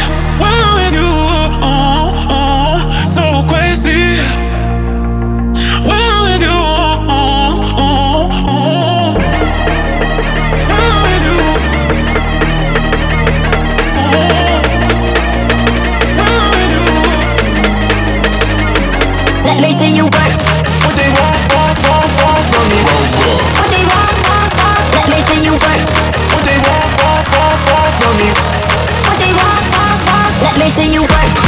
when I'm with you. So crazy when I'm with you. When I'm with you. When I'm with you. Let me see you work. What they want from me? What they want. Let me see you work. What they want from me? What they want. Let me see you work.